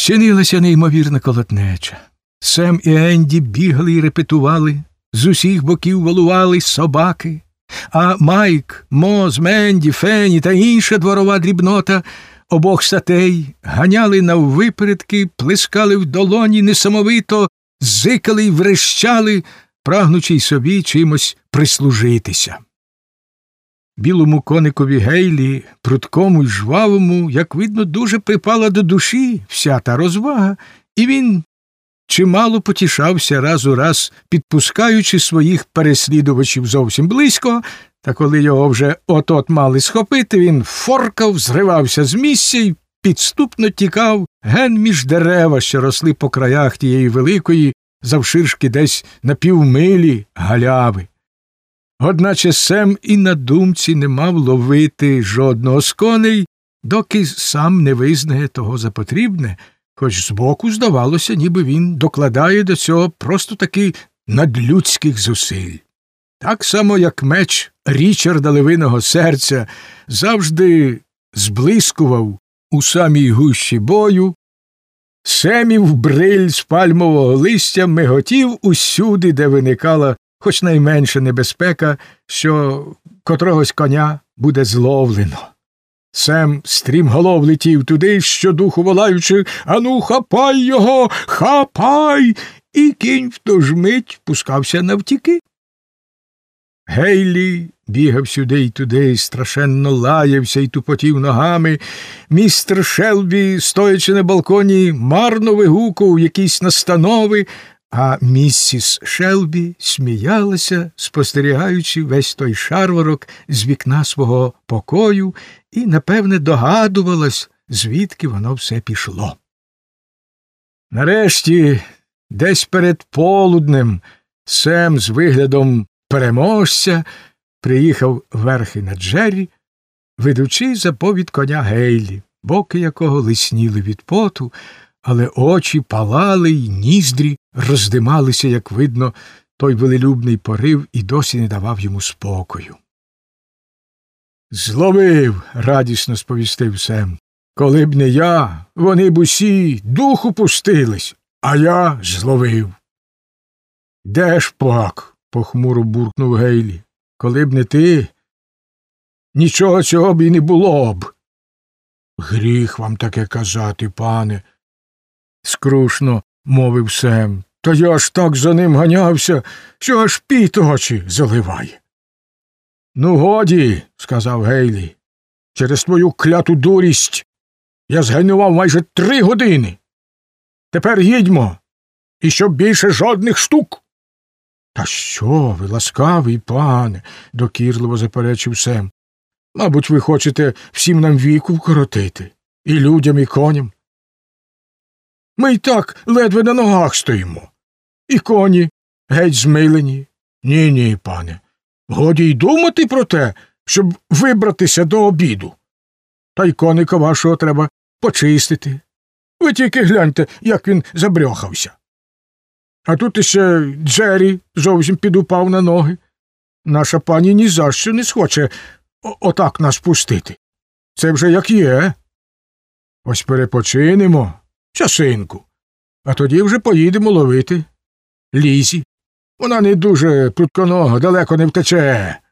Щинилася неймовірна колотнеча. Сем і Енді бігали й репетували, з усіх боків валували собаки, а Майк, Моз, Менді, Фенні та інша дворова дрібнота обох статей ганяли наввипередки, плескали в долоні, несамовито зикали й врещали, прагнучи й собі чимось прислужитися. Білому коникові Гейлі, прудкому й жвавому, як видно, дуже припала до душі вся та розвага, і він чимало потішався раз у раз, підпускаючи своїх переслідувачів зовсім близько, та коли його вже от-от мали схопити, він форкав, зривався з місця й підступно тікав ген між дерева, що росли по краях тієї великої, завширшки десь на півмилі галяви. Одначе Сем і на думці не мав ловити жодного з коней, доки сам не визнає того за потрібне, хоч збоку здавалося, ніби він докладає до цього просто таки надлюдських зусиль. Так само, як меч Річарда Левиного Серця завжди зблискував у самій гущі бою, Семів бриль з пальмового листя миготів усюди, де виникала хоч найменша небезпека, що котрогось коня буде зловлено. Сем стрімголов летів туди, щодуху волаючи «Ану, хапай його! Хапай!» І кінь в ту ж мить пускався навтіки. Гейлі бігав сюди й туди, страшенно лаявся й тупотів ногами. Містер Шелбі, стоячи на балконі, марно вигукував якісь настанови, а місіс Шелбі сміялася, спостерігаючи весь той шарварок з вікна свого покою, і, напевне, догадувалась, звідки воно все пішло. Нарешті, десь перед полуднем, Сем з виглядом переможця приїхав верхи на Джері, ведучи за повід коня Гейлі, боки якого лисніли від поту, але очі палали й ніздрі роздималися, як видно, той велелюбний порив і досі не давав йому спокою. «Зловив!» – радісно сповістив Сем. «Коли б не я, вони б усі духу пустились, а я зловив». «Де ж пак?» – похмуро буркнув Гейлі. «Коли б не ти, нічого цього б і не було б». «Гріх вам таке казати, пане», – скрушно мовив Сем. «Та я ж так за ним ганявся, що аж піт очі заливає». «Ну, годі», – сказав Гейлі, – «через твою кляту дурість я згайнував майже 3 години. Тепер їдьмо, і щоб більше жодних штук». «Та що ви, ласкавий пане», – докірливо заперечив Сем. «Мабуть, ви хочете всім нам віку вкоротити, і людям, і коням. Ми й так ледве на ногах стоїмо. І коні геть змилені. Ні, пане, годі й думати про те, щоб вибратися до обіду. Та й коника вашого треба почистити. Ви тільки гляньте, як він забрьохався. А тут іще Джері зовсім підупав на ноги. Наша пані ні за що не схоче отак нас пустити. Це вже як є. Ось перепочинемо часинку, а тоді вже поїдемо ловити Лізі. Вона не дуже прутконога, далеко не втече».